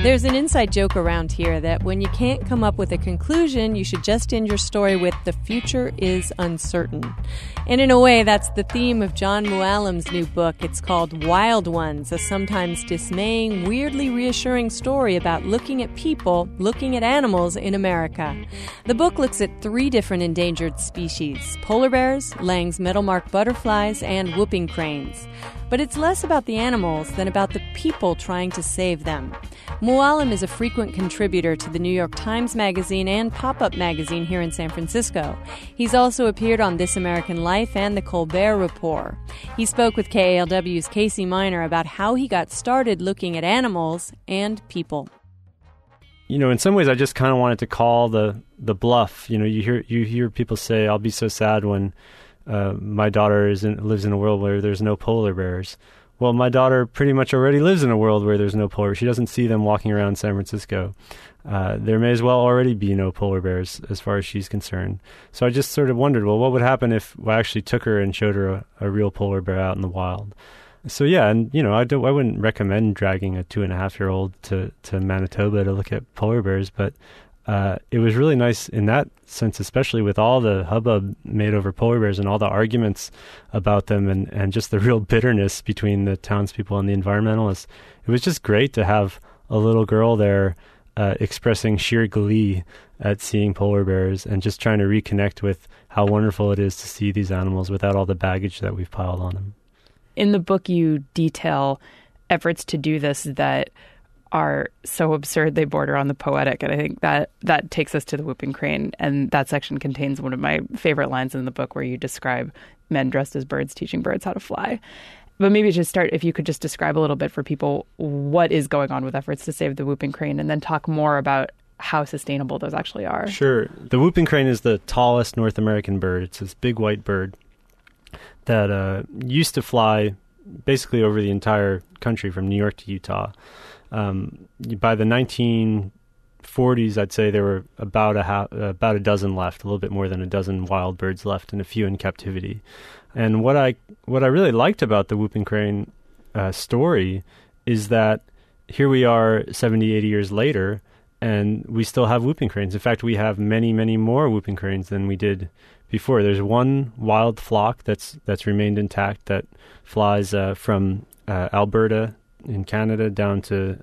There's an inside joke around here that when you can't come up with a conclusion, you should just end your story with "the future is uncertain." And in a way, that's the theme of Jon Mooallem's new book. It's called Wild Ones, a sometimes dismaying, weirdly reassuring story about looking at people, looking at animals in America. The book looks at 3 different endangered species: polar bears, Lang's metalmark butterflies, and whooping cranes. But it's less about the animals than about the people trying to save them. Mooallem is a frequent contributor to the New York Times Magazine and Pop-Up Magazine here in San Francisco. He's also appeared on This American Life and The Colbert Report. He spoke with KALW's Casey Miner about how he got started looking at animals and people. You know, in some ways, I just kind of wanted to call the bluff. You know, you hear people say, "I'll be so sad when my daughter lives in a world where there's no polar bears." Well, my daughter pretty much already lives in a world where there's no polar bears. She doesn't see them walking around San Francisco. There may as well already be no polar bears as far as she's concerned. So I just sort of wondered, well, what would happen if I actually took her and showed her a real polar bear out in the wild? So yeah, and you know, I wouldn't recommend dragging a 2.5-year-old to Manitoba to look at polar bears, but it was really nice in that sense, especially with all the hubbub made over polar bears and all the arguments about them and just the real bitterness between the townspeople and the environmentalists. It was just great to have a little girl there expressing sheer glee at seeing polar bears and just trying to reconnect with how wonderful it is to see these animals without all the baggage that we've piled on them. In the book, you detail efforts to do this that are so absurd they border on the poetic. And I think that takes us to the whooping crane. And that section contains one of my favorite lines in the book where you describe men dressed as birds teaching birds how to fly. But maybe to start, if you could just describe a little bit for people what is going on with efforts to save the whooping crane, and then talk more about how sustainable those actually are. Sure. The whooping crane is the tallest North American bird. It's this big white bird that used to fly basically over the entire country from New York to Utah. By the 1940s, I'd say there were about a dozen left, a little bit more than a dozen wild birds left, and a few in captivity. And what I really liked about the whooping crane story is that here we are 70, 80 years later, and we still have whooping cranes. In fact, we have many, many more whooping cranes than we did before. There's one wild flock that's remained intact that flies from Alberta in Canada down to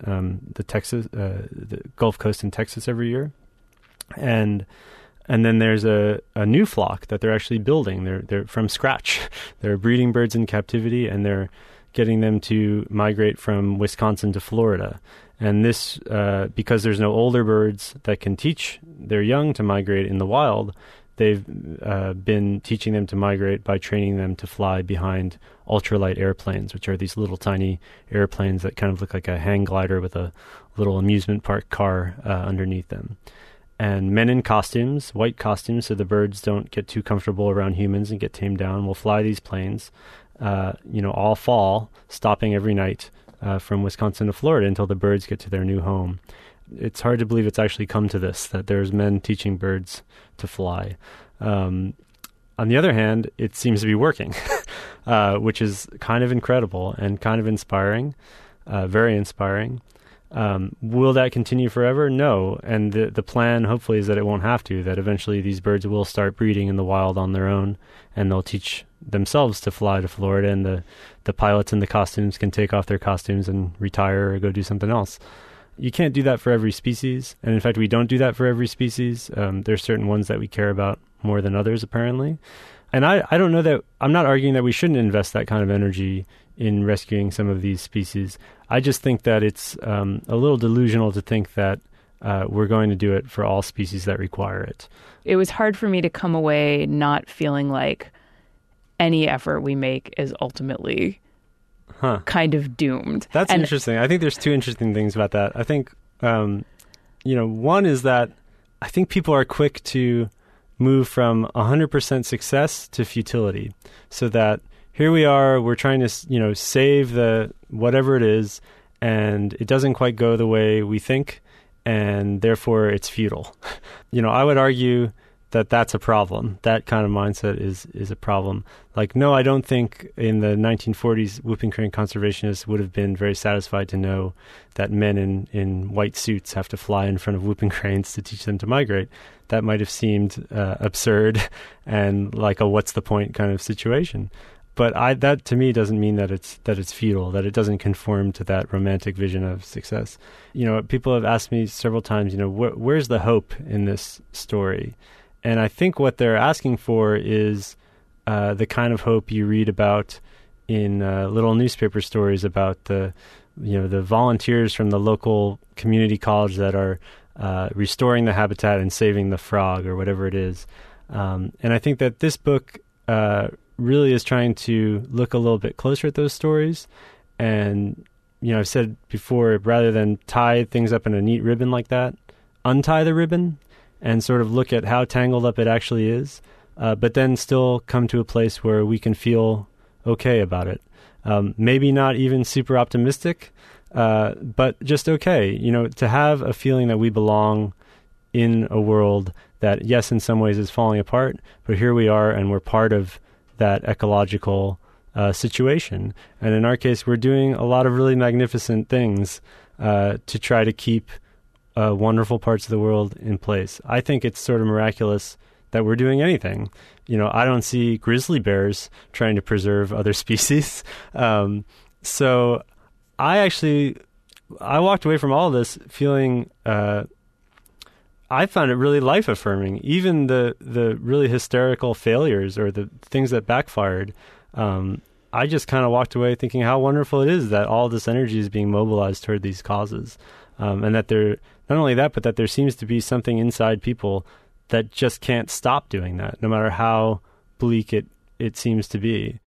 the Gulf Coast in Texas every year, and then there's a new flock that they're actually building. They're from scratch. They're breeding birds in captivity, and they're getting them to migrate from Wisconsin to Florida. And this, because there's no older birds that can teach their young to migrate in the wild, they've been teaching them to migrate by training them to fly behind ultralight airplanes, which are these little tiny airplanes that kind of look like a hang glider with a little amusement park car underneath them. And men in costumes, white costumes, so the birds don't get too comfortable around humans and get tamed down, will fly these planes, all fall, stopping every night from Wisconsin to Florida until the birds get to their new home. It's hard to believe it's actually come to this, that there's men teaching birds to fly. On the other hand, it seems to be working, which is kind of incredible and kind of inspiring, very inspiring. Will that continue forever? No. And the plan, hopefully, is that it won't have to, that eventually these birds will start breeding in the wild on their own, and they'll teach themselves to fly to Florida, and the pilots in the costumes can take off their costumes and retire or go do something else. You can't do that for every species, and in fact, we don't do that for every species. There's certain ones that we care about more than others, apparently. And I don't know that, I'm not arguing that we shouldn't invest that kind of energy in rescuing some of these species. I just think that it's a little delusional to think that we're going to do it for all species that require it. It was hard for me to come away not feeling like any effort we make is ultimately kind of doomed. That's interesting. I think there's two interesting things about that. I think, one is that I think people are quick to move from 100% success to futility. So that here we are, we're trying to, save the whatever it is, and it doesn't quite go the way we think, and therefore it's futile. I would argue that's a problem. That kind of mindset is a problem. Like, no, I don't think in the 1940s whooping crane conservationists would have been very satisfied to know that men in white suits have to fly in front of whooping cranes to teach them to migrate. That might have seemed absurd and like a what's the point kind of situation. But that to me doesn't mean that it's futile, that it doesn't conform to that romantic vision of success. People have asked me several times, where's the hope in this story? And I think what they're asking for is the kind of hope you read about in little newspaper stories about the volunteers from the local community college that are restoring the habitat and saving the frog or whatever it is. And I think that this book really is trying to look a little bit closer at those stories. And, I've said before, rather than tie things up in a neat ribbon like that, untie the ribbon and sort of look at how tangled up it actually is, but then still come to a place where we can feel okay about it. Maybe not even super optimistic, but just okay, to have a feeling that we belong in a world that, yes, in some ways is falling apart, but here we are and we're part of that ecological situation. And in our case, we're doing a lot of really magnificent things to try to keep wonderful parts of the world in place. I think it's sort of miraculous that we're doing anything. I don't see grizzly bears trying to preserve other species. So I walked away from all of this feeling I found it really life-affirming. Even the really hysterical failures or the things that backfired, I just kind of walked away thinking how wonderful it is that all this energy is being mobilized toward these causes. And that not only that, but that there seems to be something inside people that just can't stop doing that, no matter how bleak it seems to be.